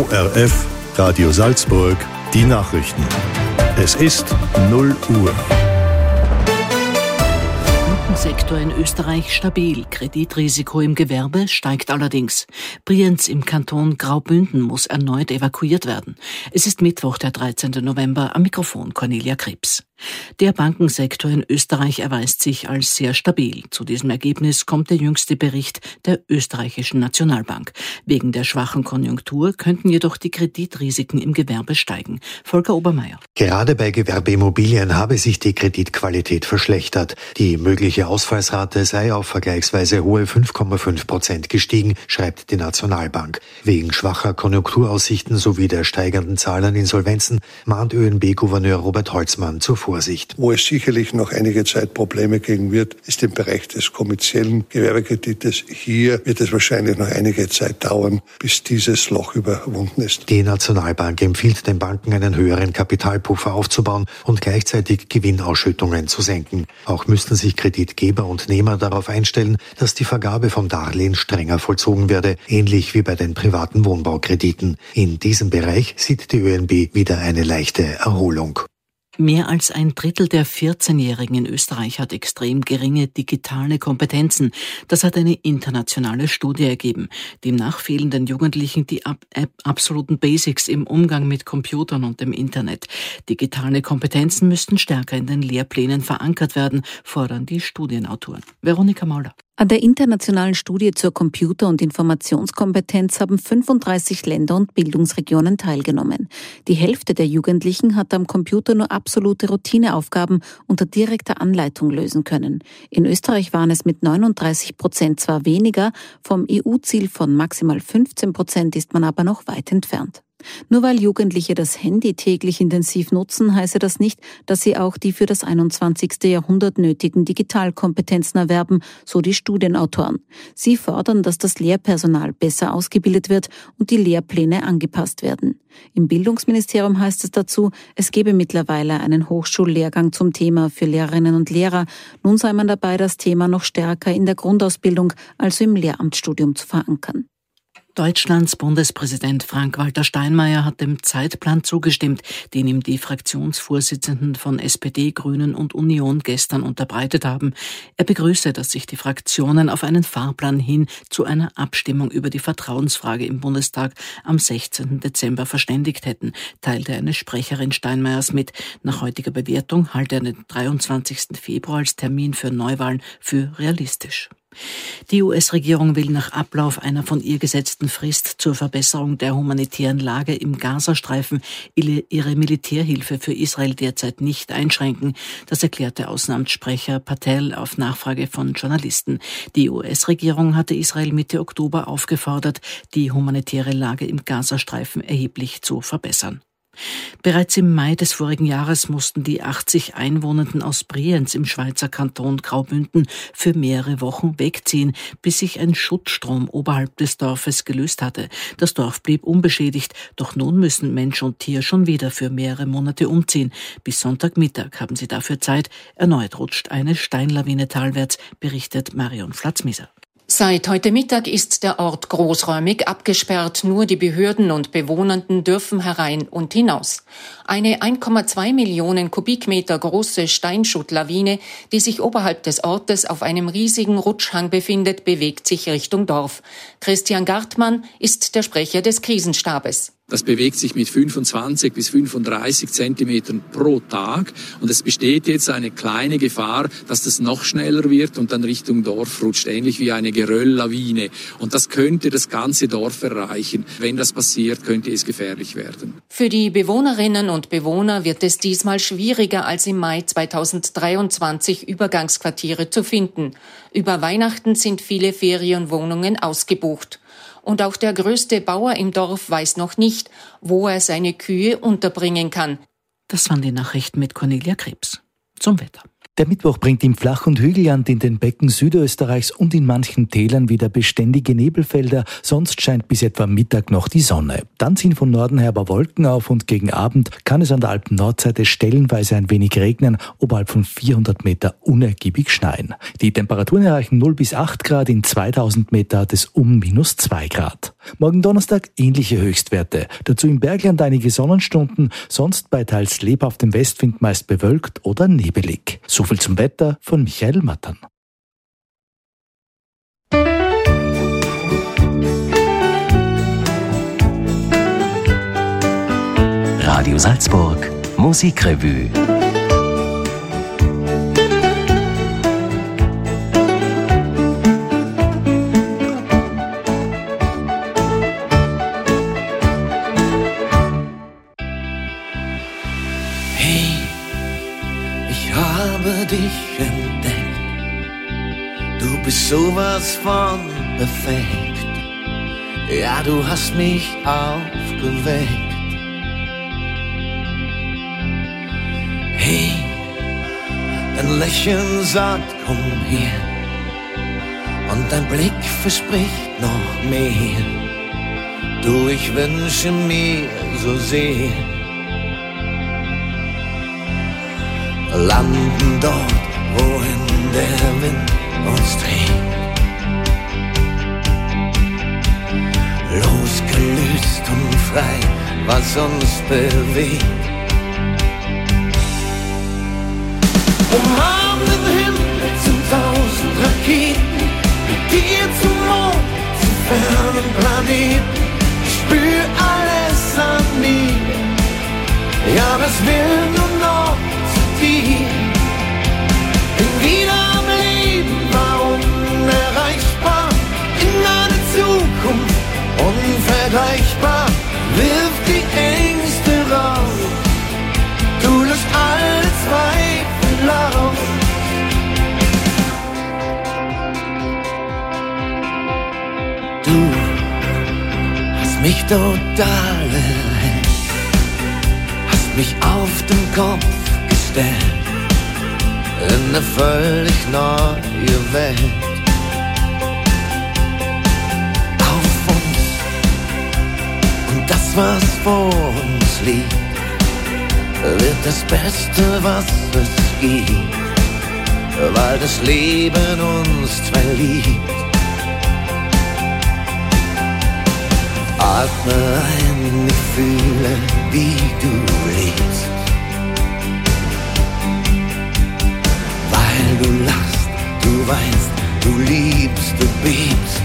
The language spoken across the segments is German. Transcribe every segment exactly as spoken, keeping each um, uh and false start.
O R F, Radio Salzburg, die Nachrichten. Es ist null Uhr. Sektor in Österreich stabil. Kreditrisiko im Gewerbe steigt allerdings. Brienz im Kanton Graubünden muss erneut evakuiert werden. Es ist Mittwoch, der dreizehnten November, am Mikrofon Cornelia Krebs. Der Bankensektor in Österreich erweist sich als sehr stabil. Zu diesem Ergebnis kommt der jüngste Bericht der österreichischen Nationalbank. Wegen der schwachen Konjunktur könnten jedoch die Kreditrisiken im Gewerbe steigen. Volker Obermeier. Gerade bei Gewerbeimmobilien habe sich die Kreditqualität verschlechtert. Die mögliche Ausfallsrate sei auf vergleichsweise hohe fünf Komma fünf Prozent gestiegen, schreibt die Nationalbank. Wegen schwacher Konjunkturaussichten sowie der steigenden Zahl an Insolvenzen mahnt Ö N B-Gouverneur Robert Holzmann zur Vorsicht. Wo es sicherlich noch einige Zeit Probleme geben wird, ist im Bereich des kommerziellen Gewerbekredites. Hier wird es wahrscheinlich noch einige Zeit dauern, bis dieses Loch überwunden ist. Die Nationalbank empfiehlt den Banken, einen höheren Kapitalpuffer aufzubauen und gleichzeitig Gewinnausschüttungen zu senken. Auch müssten sich Kreditgeber und Nehmer darauf einstellen, dass die Vergabe von Darlehen strenger vollzogen werde, ähnlich wie bei den privaten Wohnbaukrediten. In diesem Bereich sieht die Ö N B wieder eine leichte Erholung. Mehr als ein Drittel der vierzehnjährigen in Österreich hat extrem geringe digitale Kompetenzen. Das hat eine internationale Studie ergeben. Demnach fehlen den Jugendlichen die ab- ab- absoluten Basics im Umgang mit Computern und dem Internet. Digitale Kompetenzen müssten stärker in den Lehrplänen verankert werden, fordern die Studienautoren. Veronika Mauler. An der internationalen Studie zur Computer- und Informationskompetenz haben fünfunddreißig Länder und Bildungsregionen teilgenommen. Die Hälfte der Jugendlichen hat am Computer nur absolute Routineaufgaben unter direkter Anleitung lösen können. In Österreich waren es mit neununddreißig Prozent zwar weniger, vom E U-Ziel von maximal fünfzehn Prozent ist man aber noch weit entfernt. Nur weil Jugendliche das Handy täglich intensiv nutzen, heiße das nicht, dass sie auch die für das einundzwanzigste Jahrhundert nötigen Digitalkompetenzen erwerben, so die Studienautoren. Sie fordern, dass das Lehrpersonal besser ausgebildet wird und die Lehrpläne angepasst werden. Im Bildungsministerium heißt es dazu, es gebe mittlerweile einen Hochschullehrgang zum Thema für Lehrerinnen und Lehrer. Nun sei man dabei, das Thema noch stärker in der Grundausbildung, also im Lehramtsstudium, zu verankern. Deutschlands Bundespräsident Frank-Walter Steinmeier hat dem Zeitplan zugestimmt, den ihm die Fraktionsvorsitzenden von S P D, Grünen und Union gestern unterbreitet haben. Er begrüße, dass sich die Fraktionen auf einen Fahrplan hin zu einer Abstimmung über die Vertrauensfrage im Bundestag am sechzehnten Dezember verständigt hätten, teilte eine Sprecherin Steinmeiers mit. Nach heutiger Bewertung halte er den dreiundzwanzigsten Februar als Termin für Neuwahlen für realistisch. Die U S-Regierung will nach Ablauf einer von ihr gesetzten Frist zur Verbesserung der humanitären Lage im Gazastreifen ihre Militärhilfe für Israel derzeit nicht einschränken. Das erklärte Außenamtssprecher Patel auf Nachfrage von Journalisten. Die U S-Regierung hatte Israel Mitte Oktober aufgefordert, die humanitäre Lage im Gazastreifen erheblich zu verbessern. Bereits im Mai des vorigen Jahres mussten die achtzig Einwohnenden aus Brienz im Schweizer Kanton Graubünden für mehrere Wochen wegziehen, bis sich ein Schutzstrom oberhalb des Dorfes gelöst hatte. Das Dorf blieb unbeschädigt, doch nun müssen Mensch und Tier schon wieder für mehrere Monate umziehen. Bis Sonntagmittag haben sie dafür Zeit. Erneut rutscht eine Steinlawine talwärts, berichtet Marion Flatzmieser. Seit heute Mittag ist der Ort großräumig abgesperrt. Nur die Behörden und Bewohnenden dürfen herein und hinaus. Eine ein Komma zwei Millionen Kubikmeter große Steinschuttlawine, die sich oberhalb des Ortes auf einem riesigen Rutschhang befindet, bewegt sich Richtung Dorf. Christian Gartmann ist der Sprecher des Krisenstabes. Das bewegt sich mit fünfundzwanzig bis fünfunddreißig Zentimetern pro Tag. Und es besteht jetzt eine kleine Gefahr, dass das noch schneller wird und dann Richtung Dorf rutscht, ähnlich wie eine Gerölllawine. Und das könnte das ganze Dorf erreichen. Wenn das passiert, könnte es gefährlich werden. Für die Bewohnerinnen und Bewohner wird es diesmal schwieriger als im Mai zweitausenddreiundzwanzig Übergangsquartiere zu finden. Über Weihnachten sind viele Ferienwohnungen ausgebucht. Und auch der größte Bauer im Dorf weiß noch nicht, wo er seine Kühe unterbringen kann. Das waren die Nachrichten mit Cornelia Krebs. Zum Wetter. Der Mittwoch bringt im Flach- und Hügelland, in den Becken Südösterreichs und in manchen Tälern wieder beständige Nebelfelder, sonst scheint bis etwa Mittag noch die Sonne. Dann ziehen von Norden her aber Wolken auf und gegen Abend kann es an der Alpen-Nordseite stellenweise ein wenig regnen, oberhalb von vierhundert Meter unergiebig schneien. Die Temperaturen erreichen null bis acht Grad, in zweitausend Meter hat es um minus zwei Grad. Morgen Donnerstag ähnliche Höchstwerte. Dazu im Bergland einige Sonnenstunden, sonst bei teils lebhaftem Westwind meist bewölkt oder nebelig. So viel zum Wetter von Michael Mattern. Radio Salzburg Musikrevue. Dich entdeckt. Du bist sowas von perfekt. Ja, du hast mich aufgeweckt. Hey, dein Lächeln sagt, komm her. Und dein Blick verspricht noch mehr. Du, ich wünsche mir so sehr, landen dort, wohin der Wind uns trägt. Losgelöst und frei, was uns bewegt. Umarm den Himmel zum tausend Raketen, mit dir zum Mond, zu fernen Planeten. Ich spür alles an mir, ja, was will nur noch dir. Bin wieder am Leben, war unerreichbar, in eine Zukunft unvergleichbar. Wirf die Ängste raus, du löst alle Zweifel auf. Du hast mich total erhellt, hast mich auf den Kopf in eine völlig neue Welt. Auf uns und das, was vor uns liegt, wird das Beste, was es gibt, weil das Leben uns zwei liebt. Atme ein, ich fühle, wie du lebst. Du lachst, du weinst, du liebst, du bebst.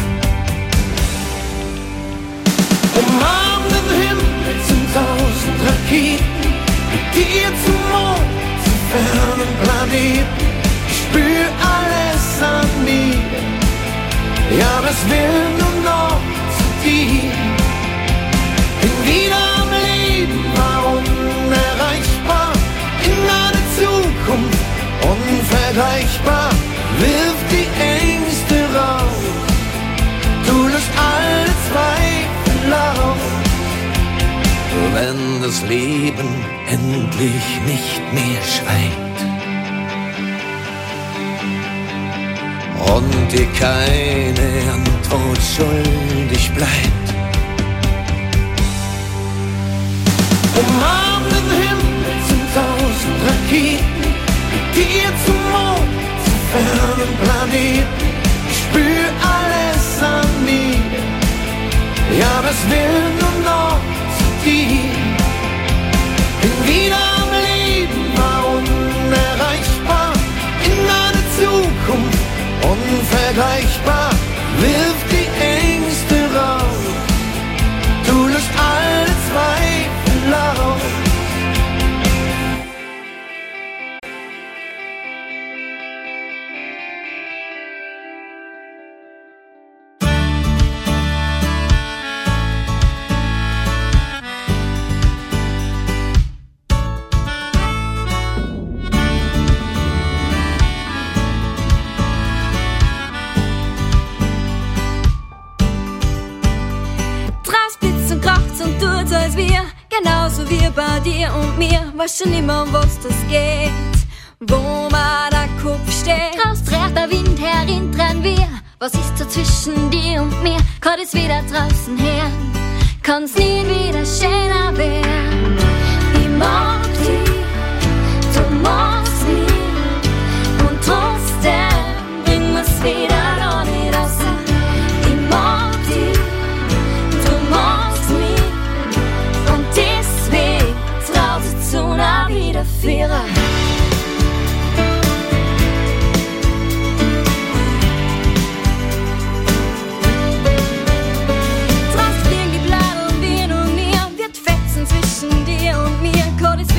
Umarm den Himmel zum tausend Raketen, mit dir zum Mond, zu fernen Planeten. Ich spür alles an mir, ja, was will nur noch zu dir. Bin wieder am Leben, war unerreichbar, in eine Zukunft unvergleichbar. Wirf die Ängste raus, du löst alle Zweifel auf. Wenn das Leben endlich nicht mehr schweigt und dir keine Antwort schuldig bleibt, umarm den Himmel zum tausend Raketen, dir zum Mond, zu fernen Planeten. Ich spür alles an mir, ja, was will nur noch zu dir. Bin wieder am Leben, war unerreichbar, in eine Zukunft unvergleichbar. Wirf die Ängste raus, du löst alle Zweifel auf. Genauso wie bei dir und mir, weiß schon immer, um was das geht. wo man der Kopf steht. Raus dreht der Wind, herin dran wir. Was ist so zwischen dir und mir? Kann es wieder draußen her? Kann's nie wieder schöner werden. Ich mag dich, du magst mich. Und trotzdem bringen wir's wieder da nicht raus. Ich mag dich, du magst mich. Und deswegen traut sich zu einer Wiederführer. Zwischen dir und mir, kann es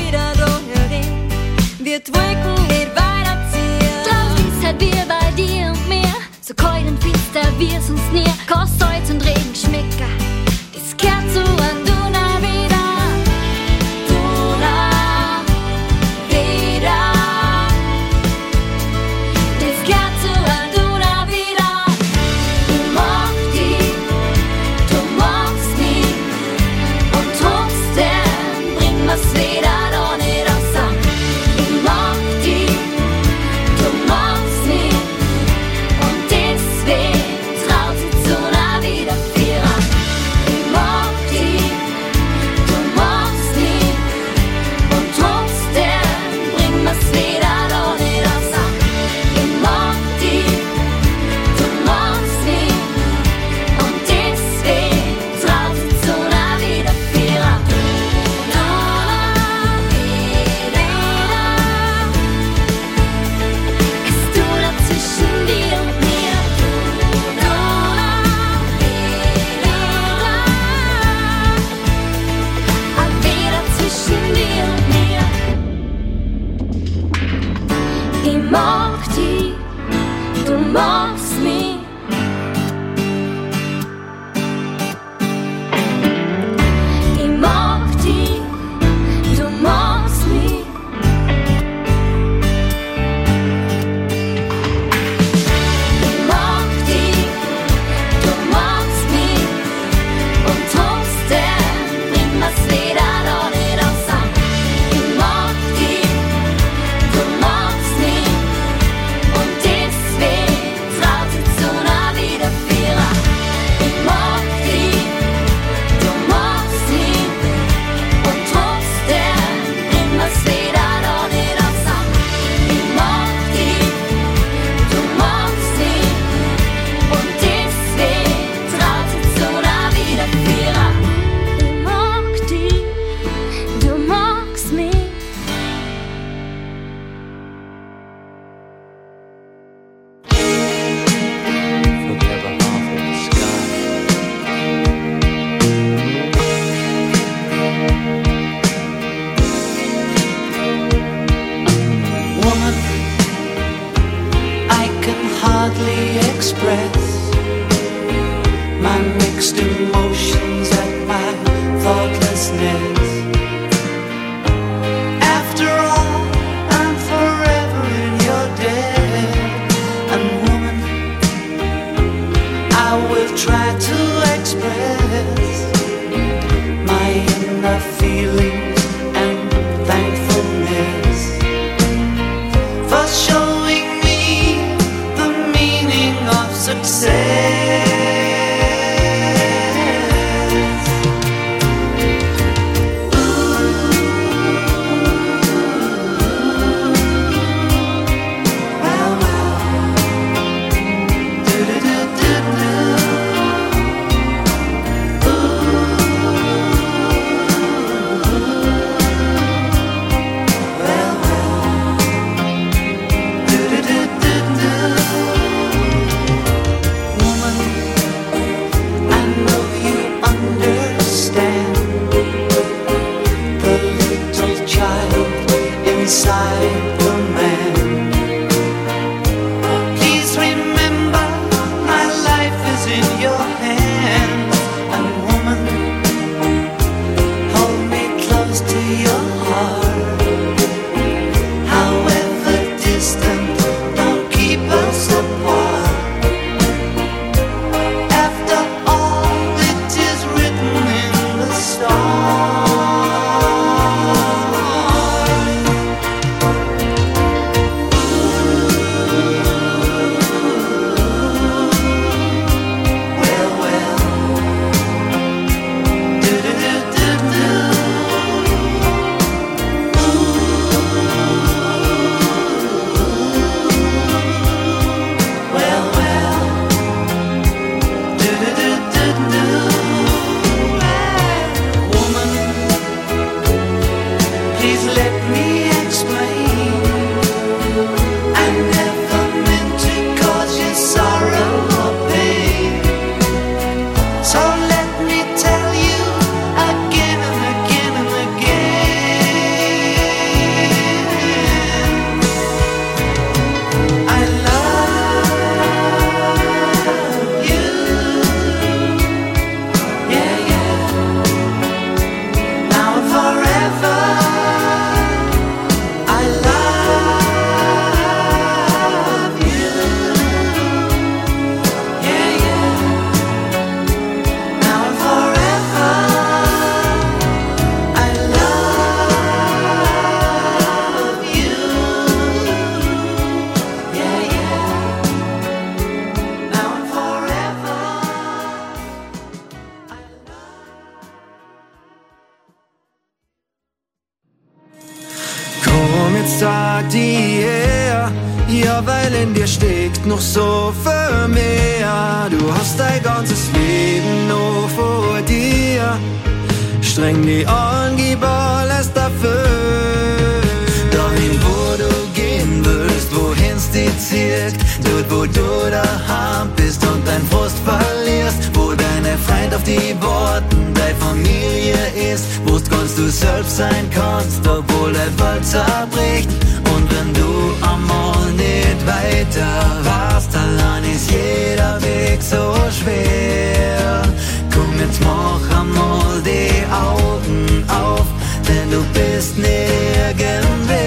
jetzt sag die her. Ja, weil in dir steckt noch so viel mehr. Du hast dein ganzes Leben noch vor dir. Streng die an, gib alles dafür. Dahin, wo du gehen willst, wohin's dich zieht. Dort, wo du daheim bist und dein Frust verlierst. Wo deine Freund auf die Worten deine Familie ist. Wo's kannst du selbst sein kannst, obwohl der Welt zerbricht. Und wenn du einmal nicht weiter warst, allein ist jeder Weg so schwer. Komm, jetzt mach einmal die Augen auf, denn du bist nicht irgendwer.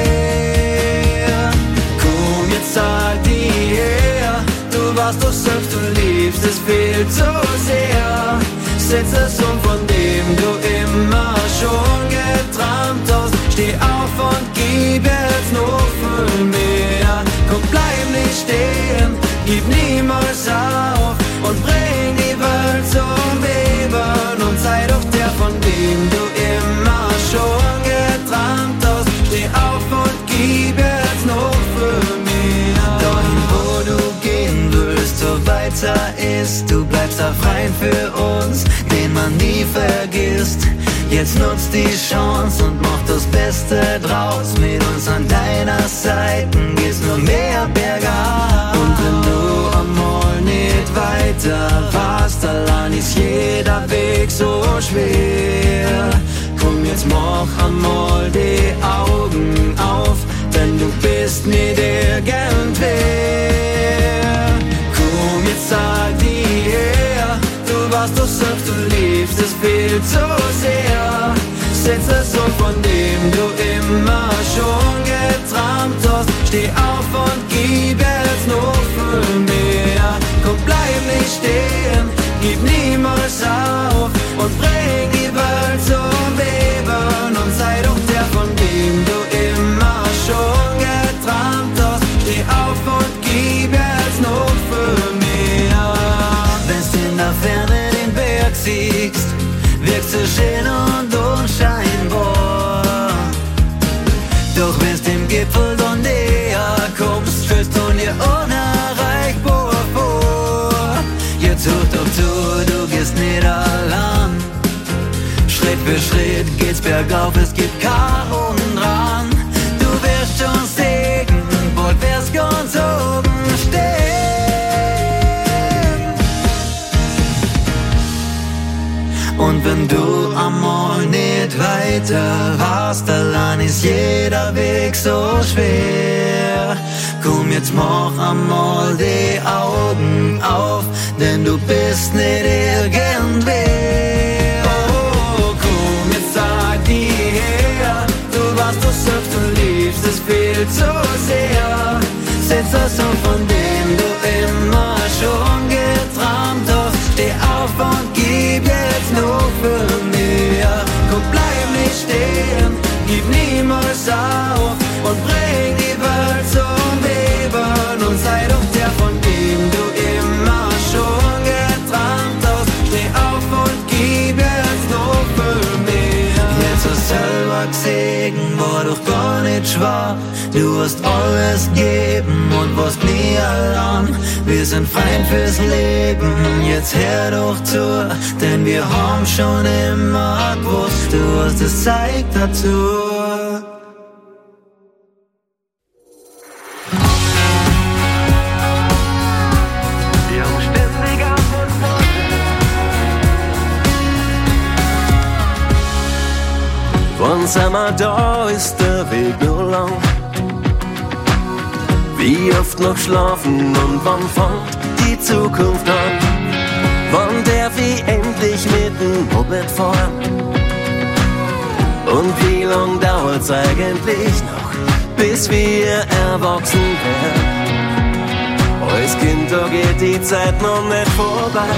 Komm, jetzt sag die her, du warst doch selbst, du liebst es viel zu sehr. Setz es um, von dem du immer schon geträumt hast. Steh auf und gib jetzt noch viel mehr. Komm, bleib nicht stehen, gib niemals auf und bring die Welt zum Beben. Und sei doch der, von dem du immer schon geträumt hast. Steh auf und gib jetzt noch viel mehr. Dahin, wo du gehen willst, so weiter ist. Du bleibst der Freund für uns, den man nie vergisst. Jetzt nutzt die Chance und mach das Beste draus. Mit uns an deiner Seite geht's nur mehr bergab. Und wenn du einmal nicht weiter warst, allein ist jeder Weg so schwer. Komm, jetzt mach einmal die Augen auf, denn du bist nicht irgendwer. Komm, jetzt sag die her, du warst doch selbst, du liebst es viel zu sehr. Setz es um, von dem du immer schon geträumt hast. Steh auf und gib jetzt noch viel mehr. Komm, bleib nicht stehen, gib niemals auf und bring die Welt zum Beben. Und sei doch der, von dem du immer schon geträumt hast. Steh auf und gib jetzt noch viel mehr. Wenn's in der Ferne den Berg siehst, wirkst du schön und unscheinbar. Doch wenn's dem Gipfel dann näher kommst, fühlst du dir unerreichbar vor. Jetzt hör doch zu, du gehst nicht allein. Schritt für Schritt geht's bergauf, es gibt kein Unten dran. Du wirst schon sehen, bald wirst ganz oben stehen. Und wenn du einmal nicht weiter warst, allein ist jeder Weg so schwer. Komm, jetzt mach einmal die Augen auf, denn du bist nicht irgendwer. Oh, komm, jetzt sag die her, du warst doch selbst, du liebst es viel zu sehr. Setz das um, von dem du immer schon geträumt hast. Steh auf und gib jetzt noch viel mehr. Komm, bleib nicht stehen, gib niemals auf und bring die Welt zum Beben. Und sei doch der, von dem du immer schon geträumt hast. Steh auf und gib jetzt noch viel mehr. Jetzt hast du selber gesehen, war doch gar nicht schwer. Du hast alles gegeben und warst nie allein. Wir sind Feind fürs Leben, jetzt hör doch zu, denn wir haben schon immer gewusst, du hast es Zeit dazu. Wir haben ständig auf uns warten. Wann sind wir da, ist der Weg nur lang. Wie oft noch schlafen und wann fängt die Zukunft an? Wann darf ich endlich mit dem Moped fahren? Und wie lang dauert's eigentlich noch, bis wir erwachsen werden? Als Kind, da geht die Zeit noch nicht vorbei.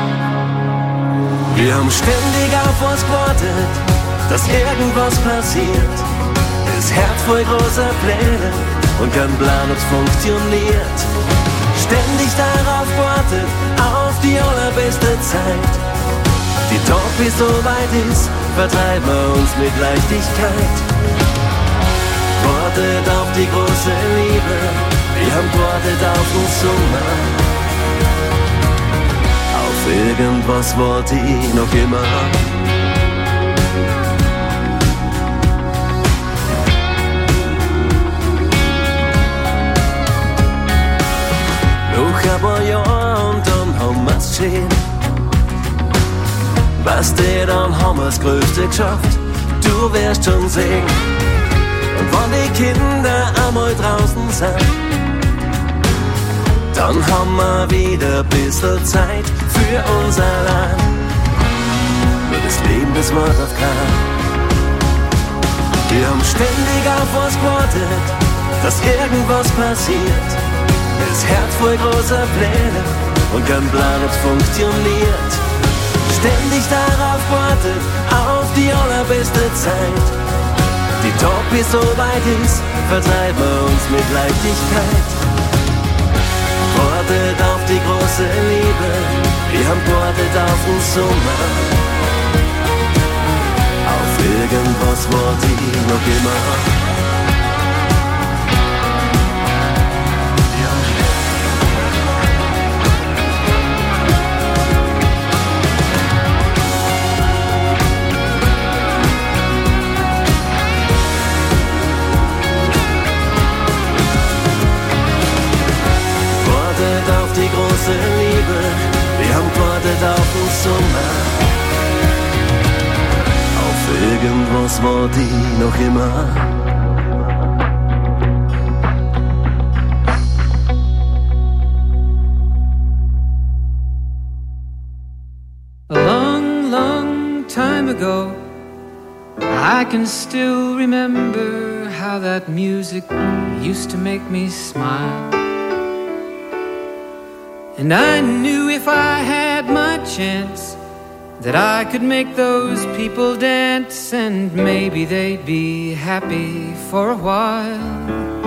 Wir haben ständig auf was gewartet, dass irgendwas passiert. Das Herz voll großer Pläne und kein Plan, ob's funktioniert. Ständig darauf wartet, auf die allerbeste Zeit. Die Tag, bis so weit ist, vertreiben wir uns mit Leichtigkeit. Wartet auf die große Liebe, wir haben wartet auf den Sommer. Auf irgendwas wart ich noch immer. Noch ein paar Jahre und dann haben wir's geschehen. Weißt du, dann haben wir's Größte geschafft, du wirst schon sehen. Und wenn die Kinder einmal draußen sind, dann haben wir wieder ein bisschen Zeit für uns allein. Nur das Leben, das war auf keinen. Wir haben ständig auf was gewartet, dass irgendwas passiert. Das Herz voll großer Pläne und kein Plan, ob's funktioniert. Ständig darauf wartet, auf die allerbeste Zeit. Die Tag bis so weit ist, vertreiben wir uns mit Leichtigkeit. Wartet auf die große Liebe, wir haben wartet auf den Sommer. Auf irgendwas warte ich noch immer. Die große Liebe, wir haben gewartet auf den Sommer. Auf irgendwas war die noch immer. A long, long time ago, I can still remember how that music used to make me smile. And I knew if I had my chance that I could make those people dance, and maybe they'd be happy for a while.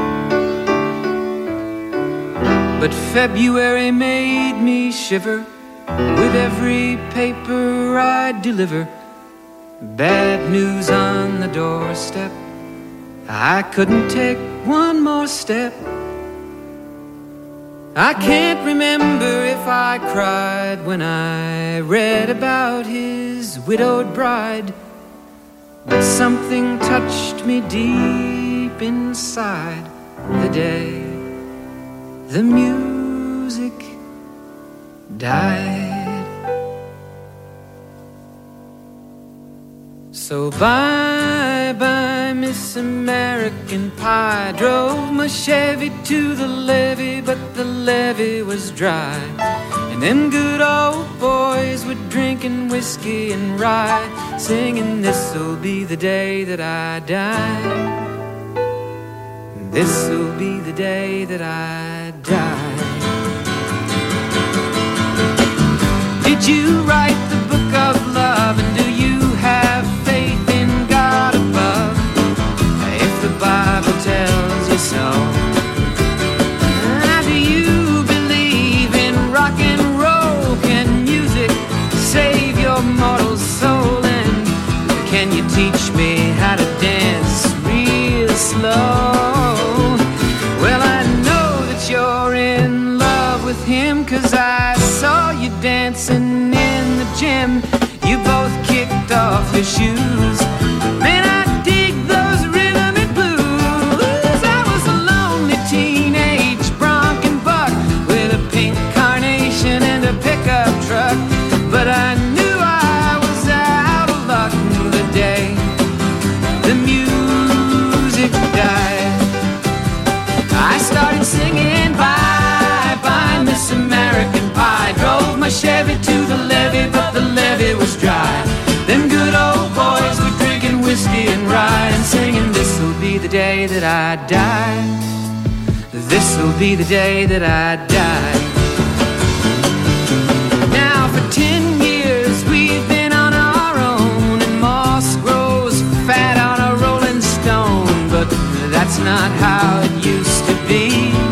But February made me shiver with every paper I deliver. Bad news on the doorstep, I couldn't take one more step. I can't remember if I cried when I read about his widowed bride, but something touched me deep inside the day the music died. So bye bye Miss American Pie. Drove my Chevy to the levee, but the levee was dry. And them good old boys were drinking whiskey and rye, singing, this'll be the day that I die. This'll be the day that I die. Did you write the book of love, and do you have faith in God above? If the Bible tells you so, do you believe in rock and roll? Can music save your mortal soul? And can you teach me how to dance real slow? Well, I know that you're in love with him, 'cause I saw you dancing in the gym. You both kicked off your shoes. Man, I dig those rhythm and blues. I was a lonely teenage bronc and buck with a pink carnation and a pickup truck, but I knew I was out of luck the day the music died. I started singing bye bye Miss American Pie. Drove my Chevy to the levee, but the levee was dry. Them good old boys were drinking whiskey and rye, and singing, this'll be the day that I die. This'll be the day that I die. Now for ten years we've been on our own, and moss grows fat on a rolling stone, but that's not how it used to be.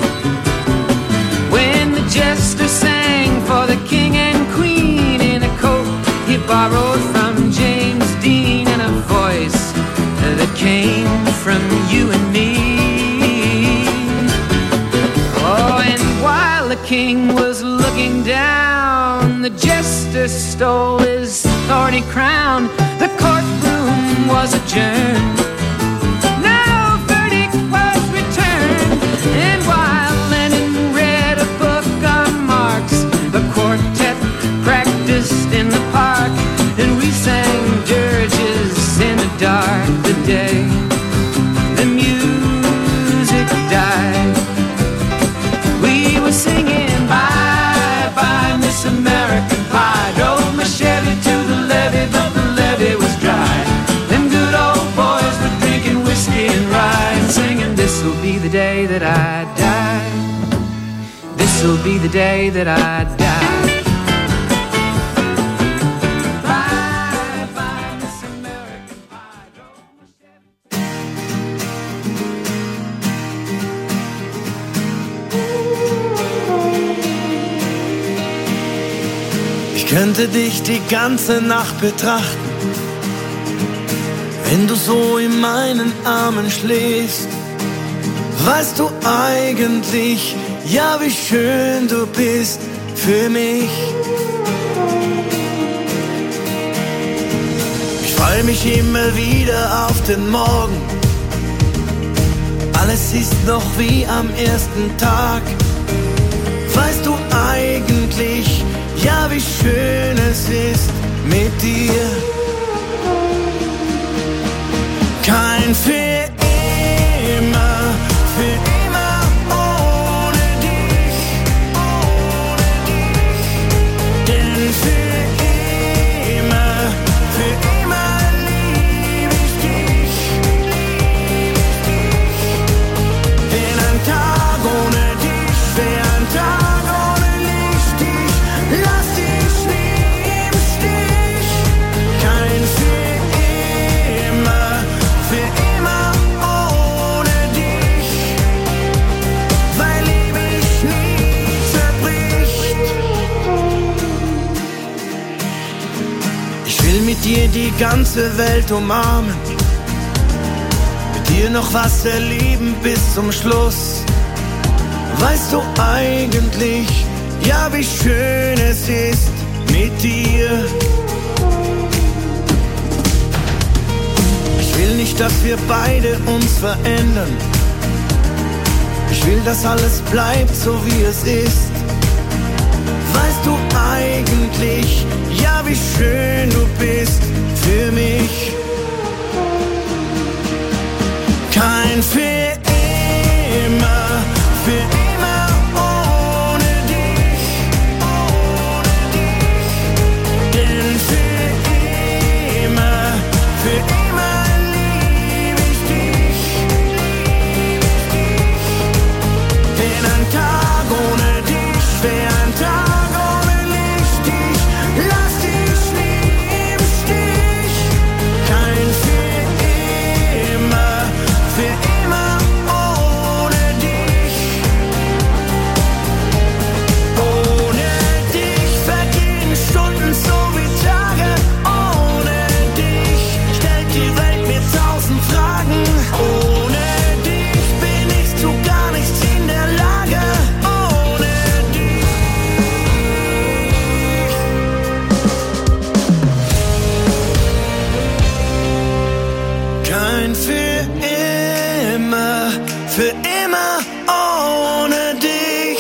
When the jester sang for the king and queen in a coat he borrowed from James Dean, and a voice that came from you and me. king was looking down. The jester stole his thorny crown. The courtroom was adjourned. No verdict was returned. And while Lenin read a book on Marx, the quartet practiced in the park, and we sang dirges in the dark. The day the music died, we were singing bye bye Miss American Pie. Drove my Chevy to the levee, but the levee was dry. Them good old boys were drinking whiskey and rye and singing, this'll be the day that I die. This'll be the day that I die. Ich könnte dich die ganze Nacht betrachten, wenn du so in meinen Armen schläfst. Weißt du eigentlich, ja, wie schön du bist für mich. Ich freu mich immer wieder auf den Morgen. Alles ist noch wie am ersten Tag. Weißt du eigentlich, ja, wie schön es ist mit dir. Kein für immer, für immer ohne dich, ohne dich. Denn für immer, für immer lieb ich dich, lieb ich dich. Denn ein Tag ohne dich wär ein Tag ohne Licht. Ich lass dich nie im Stich. Kein für immer, für immer ohne dich, weil Liebe ich nie zerbricht. Ich will mit dir die ganze Welt umarmen, mit dir noch was erleben bis zum Schluss. Weißt du eigentlich, ja, wie schön es ist mit dir. Ich will nicht, dass wir beide uns verändern. Ich will, dass alles bleibt so wie es ist. Weißt du eigentlich, ja, wie schön du bist für mich. Kein für immer, für immer ohne dich, ohne dich. Denn für immer, für immer lieb ich dich, lieb ich dich. Denn ein Tag ohne dich wär ein Tag ohne Licht. Ich lass dich nie im Stich. Kein für immer, für immer ohne dich. Ohne dich vergehen Stunden so wie Tage. Ohne dich stellt die Welt mir tausend Fragen. Ohne dich bin ich zu gar nichts in der Lage. Ohne dich. Kein für immer, für immer ohne dich.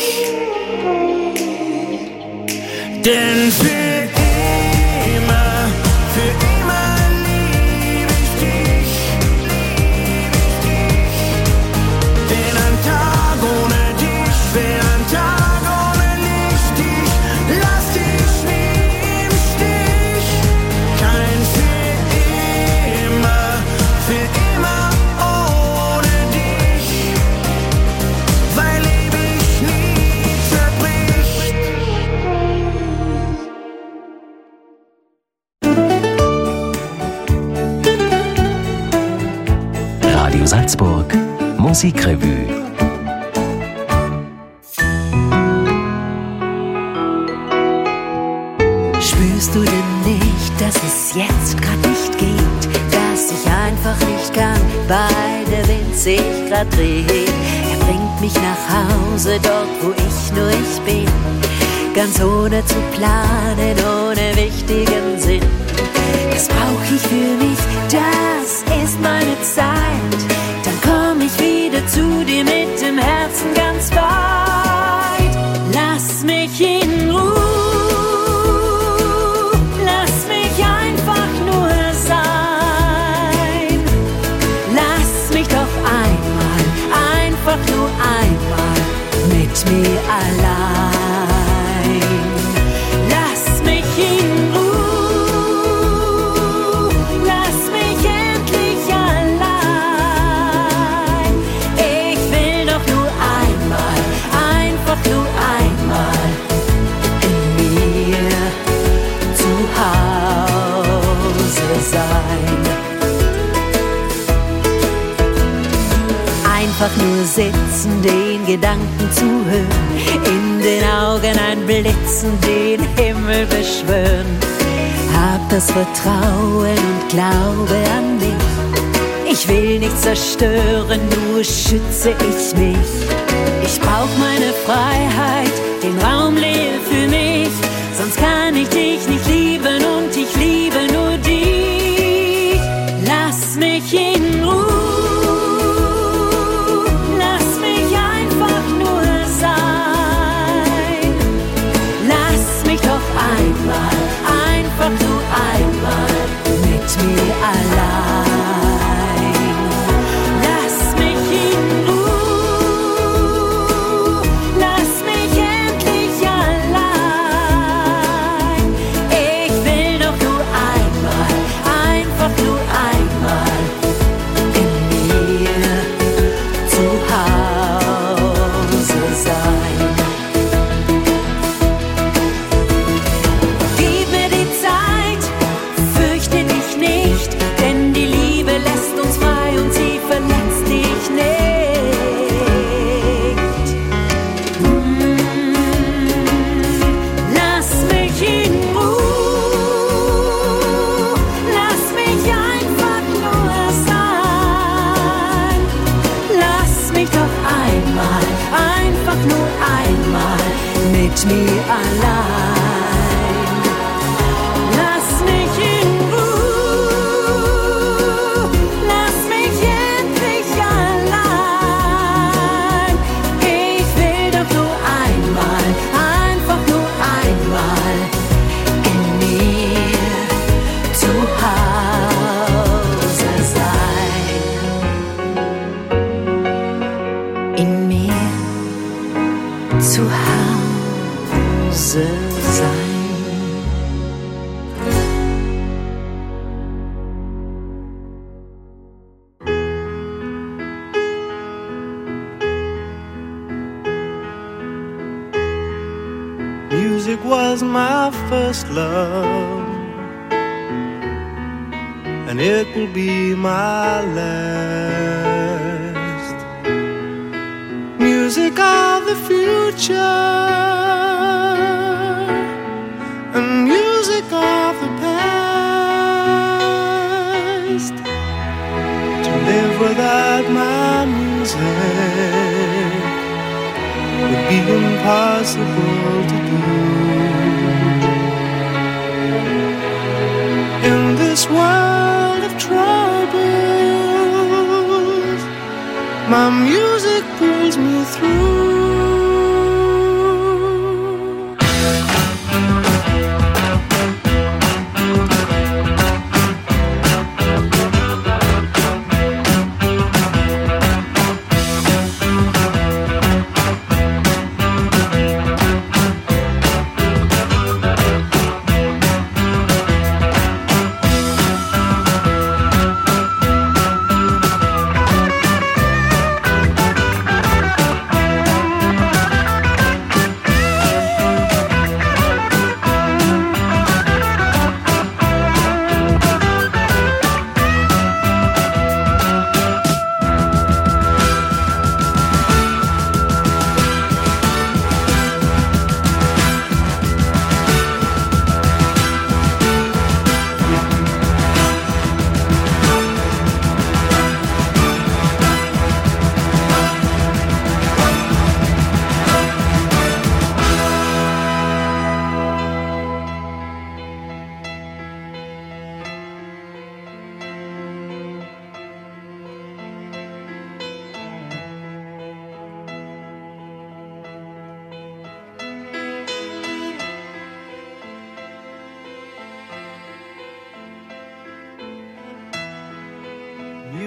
Denn für immer, für immer lieb ich dich, lieb ich dich. Denn ein Tag ohne dich wär ein Tag ohne Licht. Ich lass dich nie im Stich. Kein für immer, für immer ohne dich, weil Liebe ich nie zerbricht. Radio Salzburg Musikrevue. Spürst du denn nicht, dass es jetzt grad nicht geht, dass ich einfach nicht kann bei der Wind sich grad dreht. Er bringt mich nach Hause, dort wo ich nur ich bin. Ganz ohne zu planen, ohne wichtigen Sinn. Das brauch ich für mich, das ist meine Zeit. Dann komm ich wieder zu dir mit dem Herzen ganz weit. Lass mich in Ruhe, lass mich einfach nur sein. Lass mich doch einmal, einfach nur einmal mit mir allein. Lass mich in Ruhe, lass mich endlich allein. Ich will doch nur einmal, einfach nur einmal in mir zu Hause sein. Einfach nur sitzen, den Gedanken zu hören, in den Augen ein Blitzen, den Himmel beschwören. Hab das Vertrauen und glaube an mich. Ich will nichts zerstören, nur schütze ich mich. Ich brauch meine Freiheit, den Raum leer für mich. Sonst kann ich dich nicht lieben und ich liebe nur dich. Lass mich in Ruhe. Einmal, einfach nur einmal mit mir allein. Lass mich in Ruhe, lass mich endlich allein. Ich will doch nur einmal, einfach nur einmal in mir zu Hause sein. Mit mir allein. Lass mich in Ruhe, lass mich endlich allein. Ich will doch nur einmal, einfach nur einmal in mir zu Hause sein. In mir zu Hause sein. Music was my first love, and it will be my last. Music of the future, and music of the past. To live without my music would be impossible to do. In this world of troubles, my music pulls me through.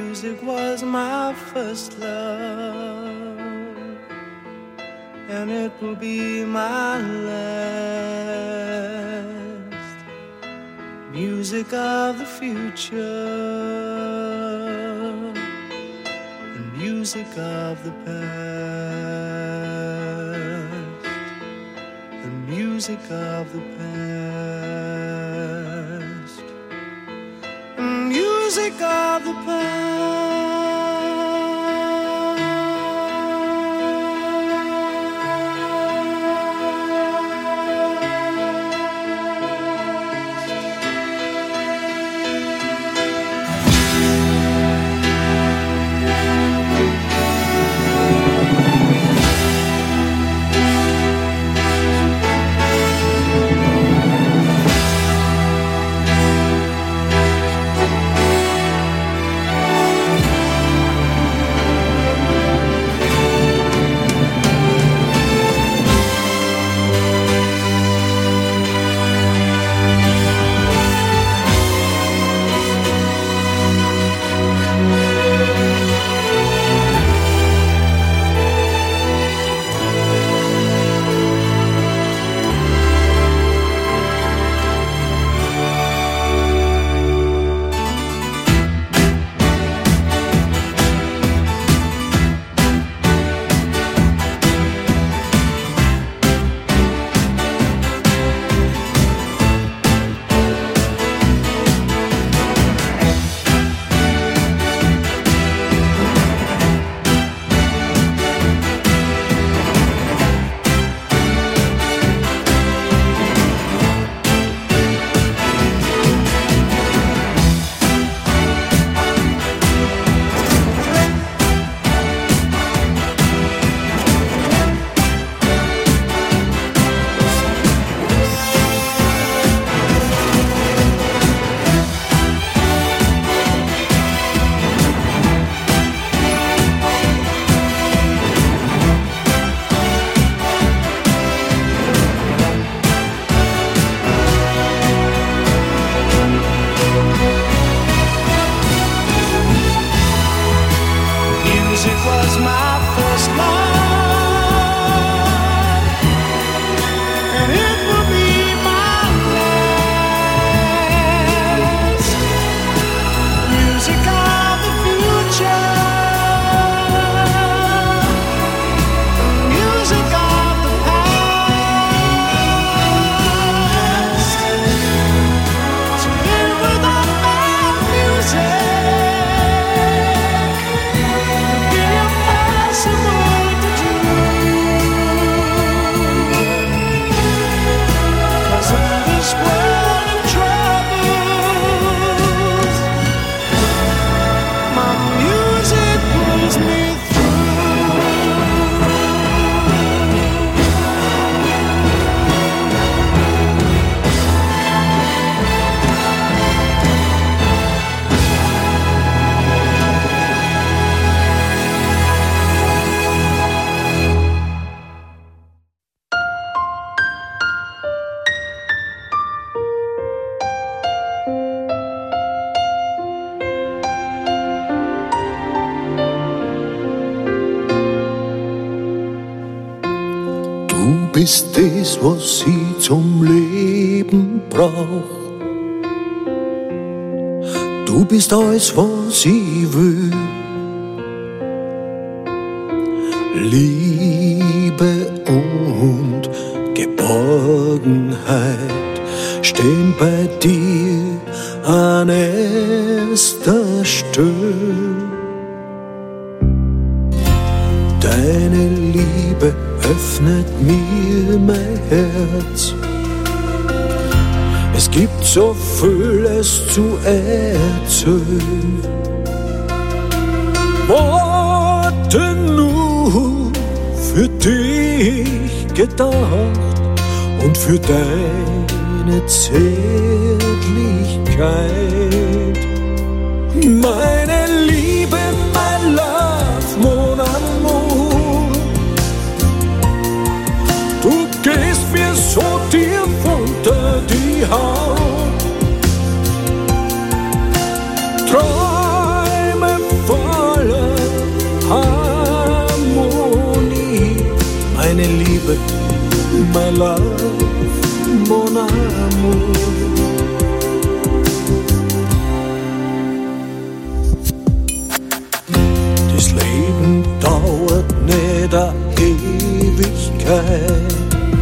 Music was my first love, and it will be my last. Music of the future, the music of the past, the music of the past, the music of the past. bist das, was sie zum Leben braucht. Du bist alles, was sie will. Liebe und Geborgenheit stehen bei dir an erster Stelle. Deine Liebe öffnet mir mein Herz. Es gibt so vieles zu erzählen. Worte nur für dich gedacht und für deine Zärtlichkeit. Meine Liebe, mein Love, mon amour. Du gehst mir so tief unter die Haut. Träume meine Liebe, my love, mon amour. Das Leben dauert nicht eine Ewigkeit.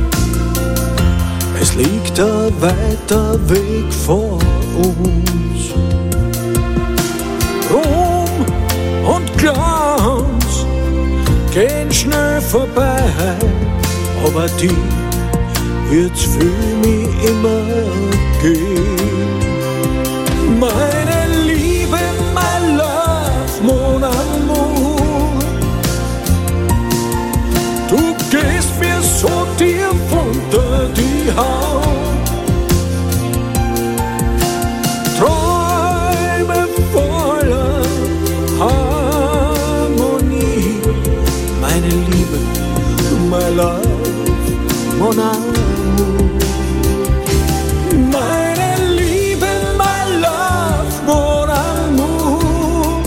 Es liegt ein weiter Weg vor uns. Ruhm und Glanz gehen schnell vorbei, aber die wird's für mich immer gehen. Meine Liebe, my love, mon amour. Du gehst mir so tief unter die Haut. Träume voller Harmonie. Meine Liebe, my love, mon amour. Meine Liebe, my love, mon amour.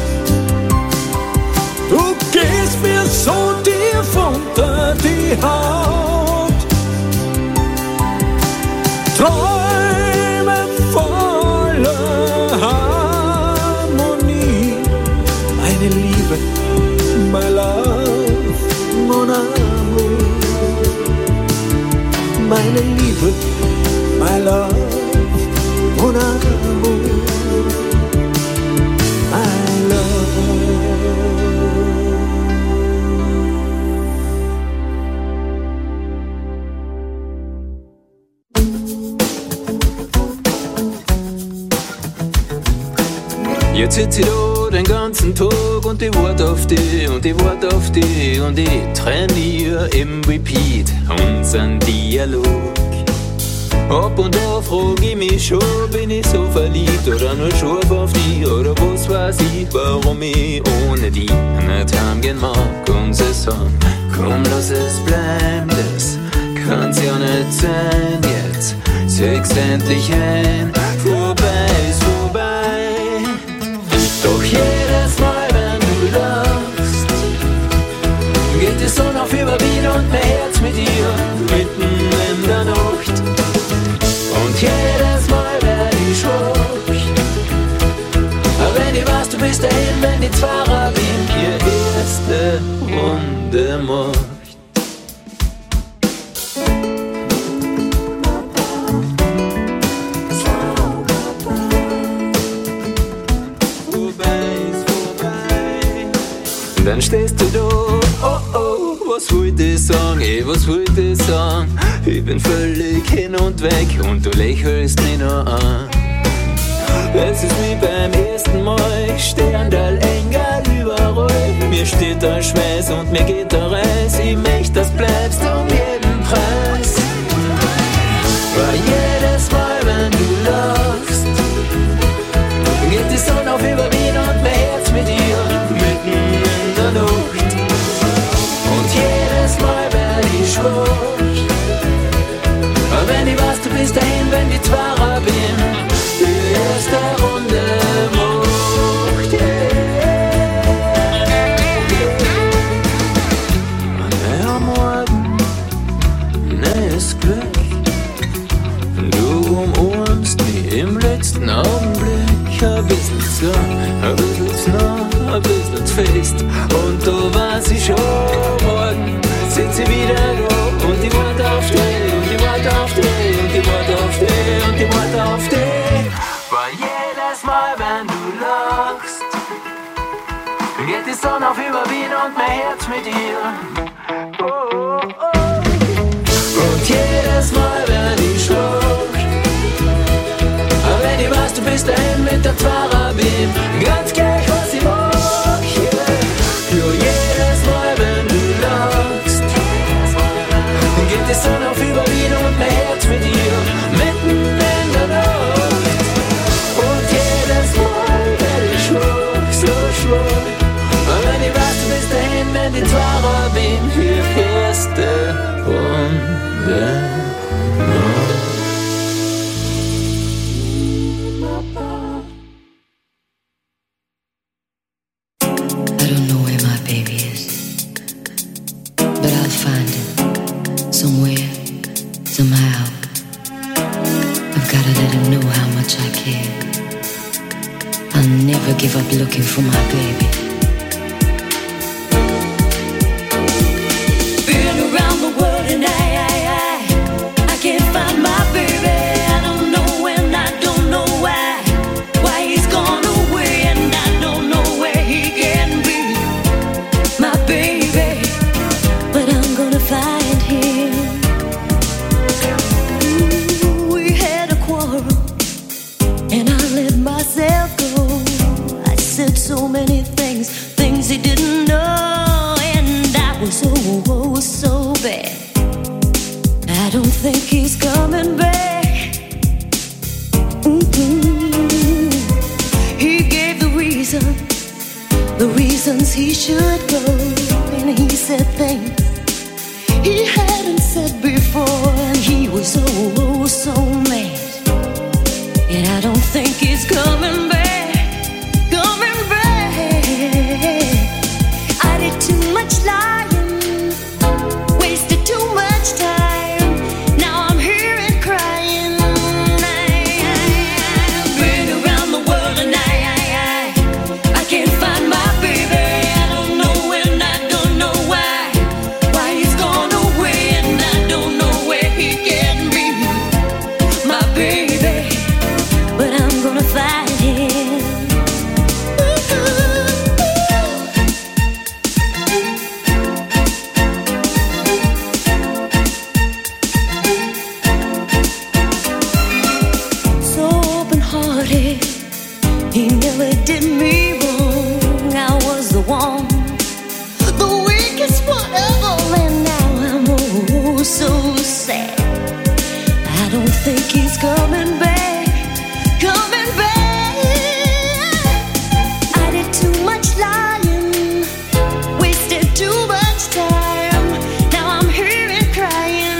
Du gehst mir so tief unter die Haut. Träume voller Harmonie. Meine Liebe, my love, mon amour. Meine Liebe, my love, mon amour, my love. Jetzt sitz ich da den ganzen Tag und ich wart auf dich und ich wart auf dich und ich trainiere im Repeat unseren Dialog. Ab und an frag ich mich schon, bin ich so verliebt oder nur scharf auf dich oder was weiß ich, warum ich ohne dich nicht heimgehen mag und sie sagen, komm lass es bleiben, das kann's ja nicht sein, jetzt sech's endlich ein, vorbei ist vorbei. Doch jedes Mal, wenn du lachst, geht die Sonne auf über Wien und mein Herz mit dir mitten in der Nacht. Und jedes Mal werd ich schwach, aber wenn ich weiß, du bist dahin, wenn die Zwarer bin, die erste Runde macht. Dann stehst du da, oh oh, was wollt ich sagen, ey, was wollt ich sagen? Ich bin völlig hin und weg und du lächelst mich noch an. Es ist wie beim ersten Mal, ich steh an der Engel überall. Mir steht der Schweiß und mir geht der Reis, ich möchte, das bleibst um jeden Preis. Weil jedes Mal, wenn du lachst, geht die Sonne auf über Wien und mein Herz mit dir mitten in der Nacht. Und jedes Mal werd ich schwach, aber wenn ich weiß, du bist dahin, wenn die Zwarer bin, die erste Runde macht, yeah, yeah. Am Morgen, neues Glück, du umarmst mich im letzten Augenblick. Ein bisschen zu lang, ein bisschen zu nah, ein bisschen zu fest. Und da weiß ich schon, morgen sitze ich wieder da. Und ich warte auf dich, und ich warte auf dich, und ich warte auf dich, und ich warte auf dich. Weil jedes Mal, wenn du lachst, geht die Sonne auf über Wien und mein Herz mit dir. Oh, oh, oh. Und jedes Mal, wenn ich schwach, aber wenn ich weiß, du bist dahin mit der Zwarer bin, ganz gleich, was ich mach, yeah. Für jedes Mal, wenn du lachst, geht die Sonne auf über Wien und mein Herz mit dir, mitten in der Nacht. Und jedes Mal werd ich schwach, so schwach, aber wenn ich weiß, du bist dahin, wenn die Zwarer bin, für erste Runde. I don't know where my baby is, but I'll find him. give up looking for my baby. Been around the world and I, I, I, I can't find my baby. I don't know when, I don't know why, why he's gone away, and I don't know where he can be, my baby. But I'm gonna find him. Ooh, we had a quarrel, and I let myself go. I said so many things, things he didn't know, and I was oh, oh so bad. I don't think he's coming back. Mm-hmm. He gave the reason, the reasons he should go, and he said things he hadn't said before, and he was oh, oh so mad. And I don't think he's coming back, coming back. I did too much lying, wasted too much time. Now I'm here and crying. I've been around the world and I, I, I, I can't find my baby. I don't know when, I don't know why, why he's gone away, and I don't know where he can be, my baby. But I'm gonna find him. So open-hearted, he never did me wrong. I was the one, the weakest one of all, and now I'm oh so sad. I don't think he's coming back, coming back. I did too much lying, wasted too much time. Now I'm here and crying.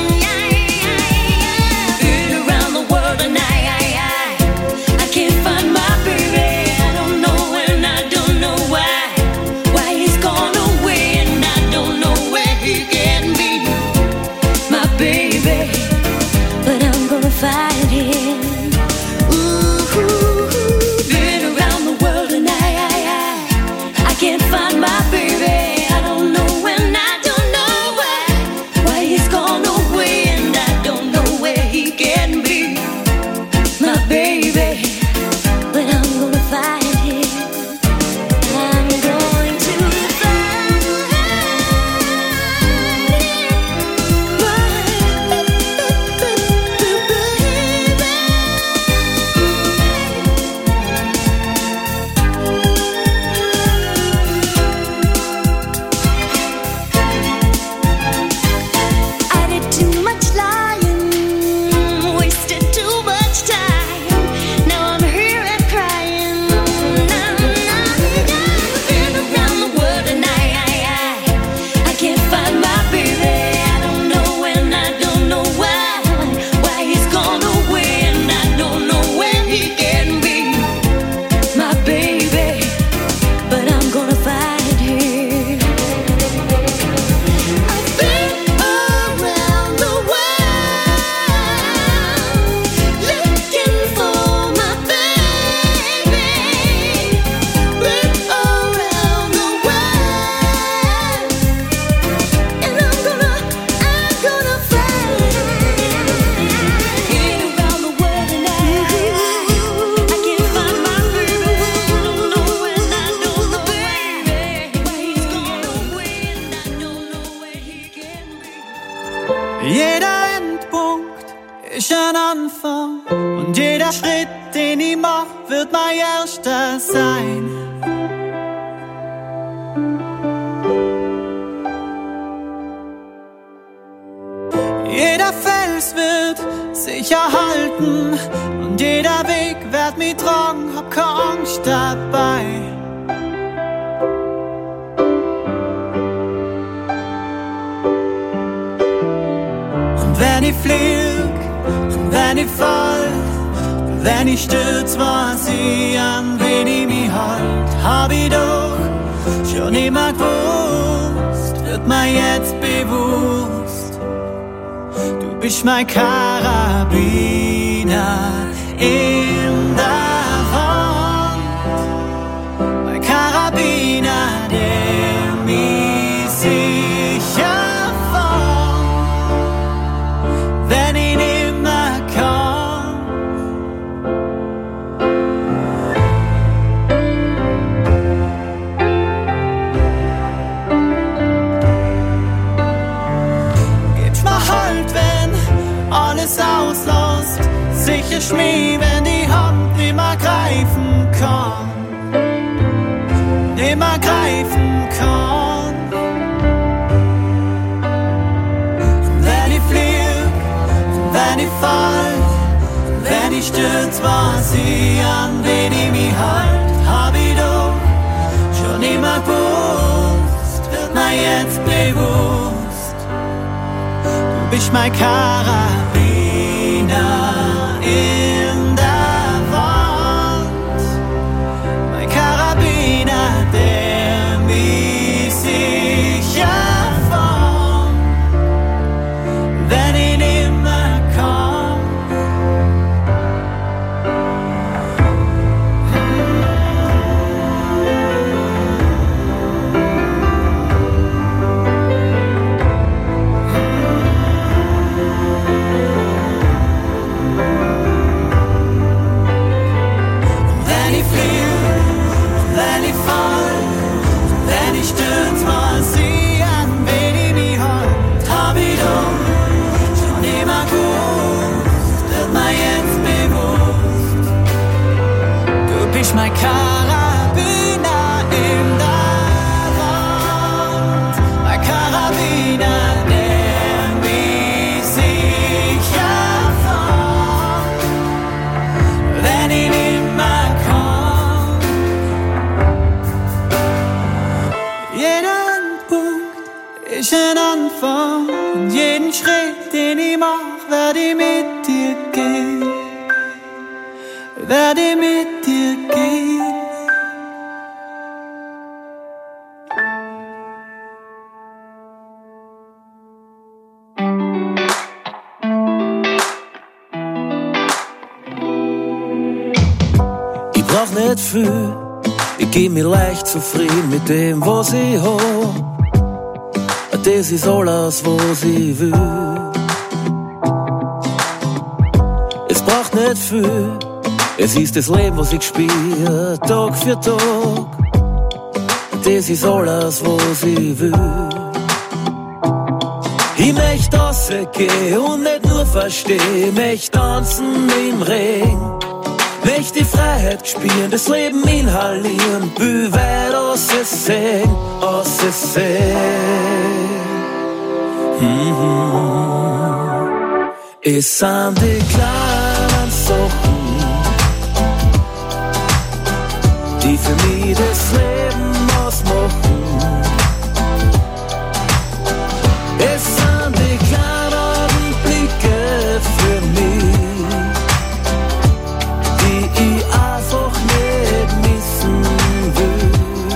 Been around the world and I, I, I, I can't find my baby. I don't know when, I don't know why, why he's gone away, and I don't know where he can be, my baby. But I'm gonna find him. Ooh, been around the world and I, I, I, I can't find my baby. I don't know when, I don't know why, why he's gone away, and I don't know where he can be, my baby. But I'm gonna find him. I'm going to find I did too much lying, wasted too much time. Now I'm here and crying. Been around the world and I, I, I, I can't find my baby. I don't know when, I don't know why, why he's gone away, and I don't know where he can be, my baby. But I'm gonna find him. I've been around the world looking for my baby. Been around the world, and I'm gonna, I'm gonna find him. Been around the world and I, I can't find my baby. I don't know when, I don't know why, why he's gone away, and I don't know where he can be. Jeder Endpunkt ist ein Anfang, und jeder Schritt, den ich mach, wird mein erster sein. Jeder Fels wird sich erhalten, und jeder Weg wird mich tragen, hab keine Angst dabei. Und wenn ich flieg, und wenn ich fall, wenn ich stürz, weiß ich, an wen ich mich halt. Hab ich doch schon immer gewusst, wird mir jetzt bewusst. Du bist mein Karabiner in der Wand. jetzt weiß ich, an wen ich mich halt, hab ich doch schon immer gewusst, wird mir jetzt bewusst. Du bist mein Karabiner in der Wand, mein Karabiner, der mich sicher fand, wenn ich nimmer kann. Mein Karabiner in der Wand, mein Karabiner, der mich sicher fand, wenn ich nimmer kann. Jeder Punkt ist ein Anfang und jeden Schritt, den ich mach, werd ich mit dir gehen, werd ich mit dir gehen. Ich brauch nicht viel, ich geh mir leicht zufrieden mit dem, was ich hab. Das ist alles, was ich will. Es braucht nicht viel, es ist das Leben, was ich spiele, Tag für Tag. Das ist alles, was ich will. Ich möchte rausgehen und nicht nur verstehen, möchte tanzen im Regen, möchte die Freiheit spüren, das Leben inhalieren, will weit aussehen, aussehen. Mhm. Es sind die kleinen Sachen, die für mich das Leben ausmachen. Es sind die kleinen Blicke für mich, die ich einfach nicht missen will.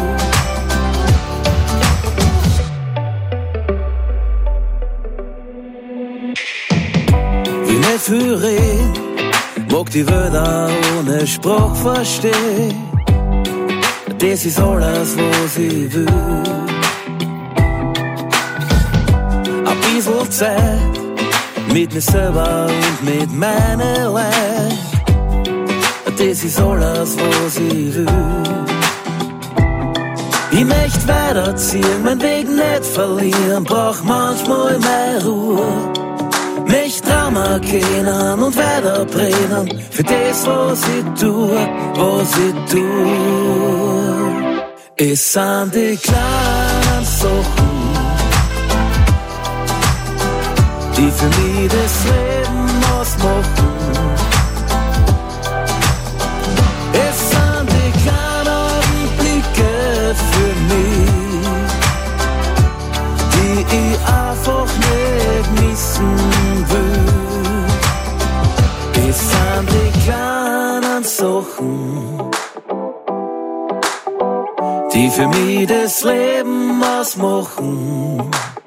Will nicht viel reden, mag die Wörter ohne Spruch verstehen. Das ist alles, was ich will. Ein bisschen Zeit mit mir selber und mit meiner Leid. Das ist alles, was ich will. Ich möchte weiterziehen, mein Weg nicht verlieren, brauch manchmal mehr Ruhe. Mich Trauma kennen und weiterbrennen für das, was ich tue, was ich tue. Es sind die kleinen Sachen, die für mich das Leben ausmachen. Es sind die kleinen Blicke für mich, die ich einfach nicht missen will. Es sind die kleinen Sachen, die für mich das Leben ausmachen.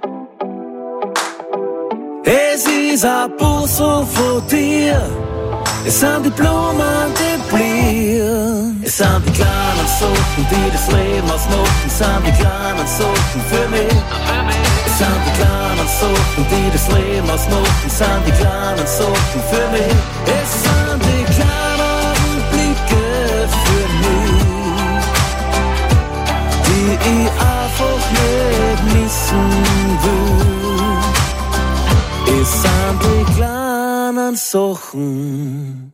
Es ist ein Puzzle von dir, es sind die Blumen, die blühen. Es sind die kleinen Sachen, die das Leben ausmachen. Es sind die kleinen Sachen für mich. Es sind die kleinen Sachen, die das Leben ausmachen. Es sind die kleinen Sachen für mich. Es sind die kleinen Blicke für mich, die ich einfach nicht missen will. Es sind die kleinen Sachen.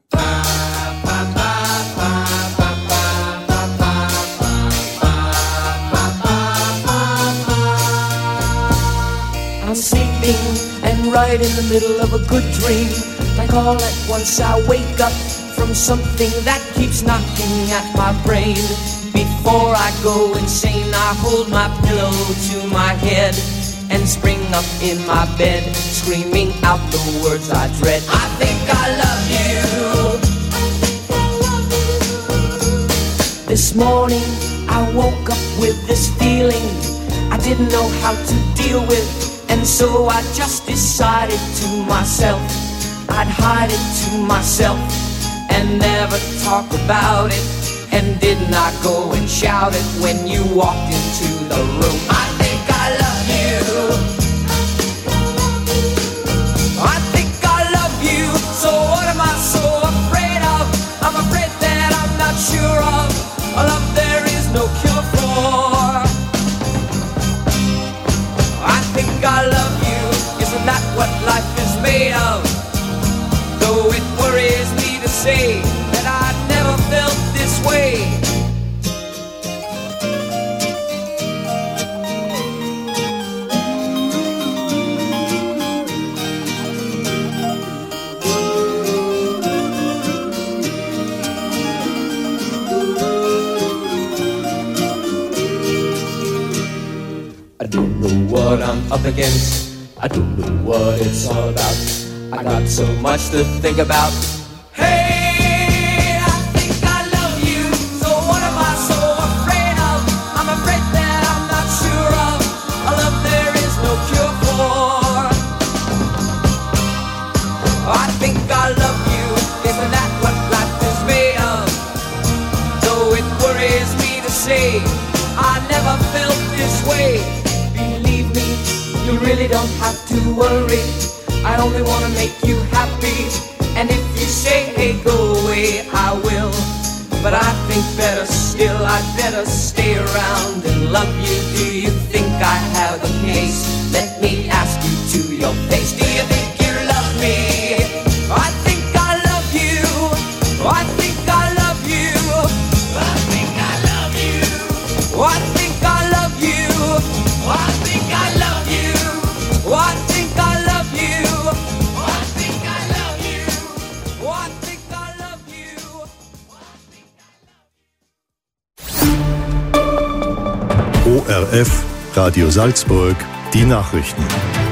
I'm sleeping and right in the middle of a good dream. Like all at once I wake up from something that keeps knocking at my brain. Before I go insane, I hold my pillow to my head and spring up in my bed, screaming out the words I dread. I think I love you. This morning I woke up with this feeling I didn't know how to deal with, and so I just decided to myself I'd hide it to myself and never talk about it, and did not go and shout it when you walked into the room. I think I love you. I think I love you. So what am I so afraid of? I'm afraid that I'm not sure of a love there is no cure for. I think I love you. Isn't that what life is made of? Though it worries me to say that I never felt this way. I don't know what I'm up against. I don't know what it's all about. I got so much to think about. Hey, I think I love you. So what am I so afraid of? I'm afraid that I'm not sure of a love there is no cure for. I think I love you. Isn't that what life is made of? Though it worries me to say I never felt this way. Believe me, you really don't have to worry. I only wanna make you happy, and if you say, hey, go away, I will. But I think better still, I'd better stay around and love you. Do you think I have a case? Let me ask you to your face. Do you think you love me? I think I love you. I think I love you. I think I love you. I think I love you. I think I love you. I think I love you. O R F, Radio Salzburg, die Nachrichten.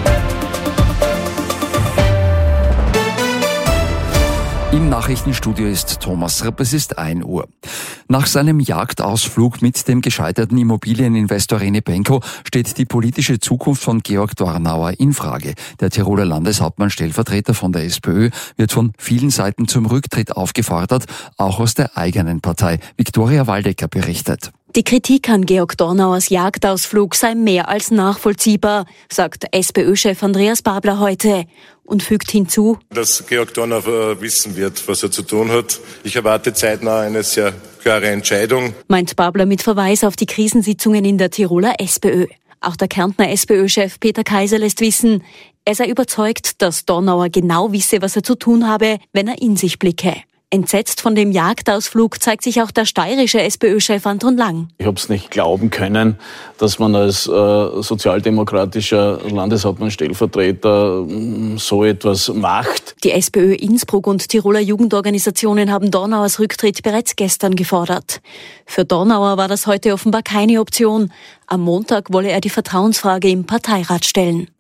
Im Nachrichtenstudio ist Thomas Rapp, es ist ein Uhr. Nach seinem Jagdausflug mit dem gescheiterten Immobilieninvestor Rene Benko steht die politische Zukunft von Georg Dornauer in Frage. Der Tiroler Landeshauptmann Stellvertreter von der SPÖ wird von vielen Seiten zum Rücktritt aufgefordert, auch aus der eigenen Partei. Viktoria Waldecker berichtet. Die Kritik an Georg Dornauers Jagdausflug sei mehr als nachvollziehbar, sagt SPÖ-Chef Andreas Babler heute und fügt hinzu, dass Georg Dornauer wissen wird, was er zu tun hat. Ich erwarte zeitnah eine sehr klare Entscheidung. Meint Babler mit Verweis auf die Krisensitzungen in der Tiroler SPÖ. Auch der Kärntner SPÖ-Chef Peter Kaiser lässt wissen, er sei überzeugt, dass Dornauer genau wisse, was er zu tun habe, wenn er in sich blicke. Entsetzt von dem Jagdausflug zeigt sich auch der steirische SPÖ-Chef Anton Lang. Ich habe es nicht glauben können, dass man als äh, sozialdemokratischer Landeshauptmann-Stellvertreter äh, so etwas macht. Die SPÖ Innsbruck und Tiroler Jugendorganisationen haben Dornauers Rücktritt bereits gestern gefordert. Für Dornauer war das heute offenbar keine Option. Am Montag wolle er die Vertrauensfrage im Parteirat stellen.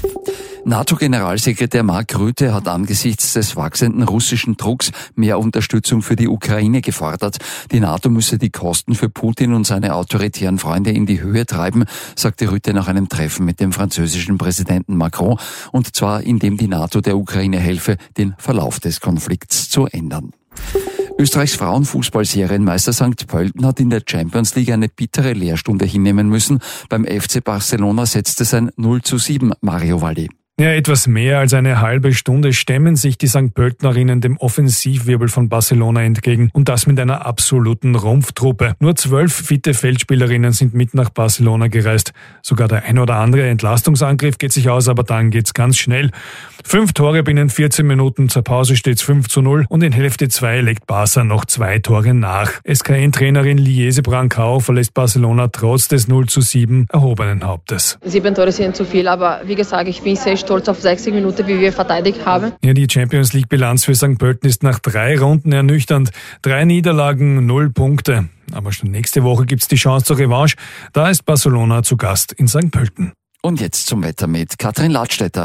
NATO-Generalsekretär Mark Rutte hat angesichts des wachsenden russischen Drucks mehr Unterstützung für die Ukraine gefordert. Die NATO müsse die Kosten für Putin und seine autoritären Freunde in die Höhe treiben, sagte Rutte nach einem Treffen mit dem französischen Präsidenten Macron, und zwar indem die NATO der Ukraine helfe, den Verlauf des Konflikts zu ändern. Österreichs Frauenfußball-Serienmeister Sankt Pölten hat in der Champions League eine bittere Lehrstunde hinnehmen müssen. Beim F C Barcelona setzte es ein null zu sieben. Mario Valli. Ja, etwas mehr als eine halbe Stunde stemmen sich die Sankt Pöltenerinnen dem Offensivwirbel von Barcelona entgegen, und das mit einer absoluten Rumpftruppe. Nur zwölf fitte Feldspielerinnen sind mit nach Barcelona gereist. Sogar der ein oder andere Entlastungsangriff geht sich aus, aber dann geht's ganz schnell. Fünf Tore binnen vierzehn Minuten, zur Pause steht's fünf zu null und in Hälfte zwei legt Barca noch zwei Tore nach. S K N-Trainerin Liese Brancao verlässt Barcelona trotz des null zu sieben erhobenen Hauptes. Sieben Tore sind zu viel, aber wie gesagt, ich bin sehr stolz auf sechzig Minuten, wie wir verteidigt haben. Ja, die Champions League Bilanz für Sankt Pölten ist nach drei Runden ernüchternd. Drei Niederlagen, null Punkte. Aber schon nächste Woche gibt's die Chance zur Revanche. Da ist Barcelona zu Gast in Sankt Pölten. Und jetzt zum Wetter mit Katrin Ladstätter.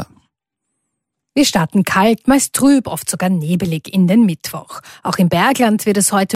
Wir starten kalt, meist trüb, oft sogar nebelig in den Mittwoch. Auch im Bergland wird es heute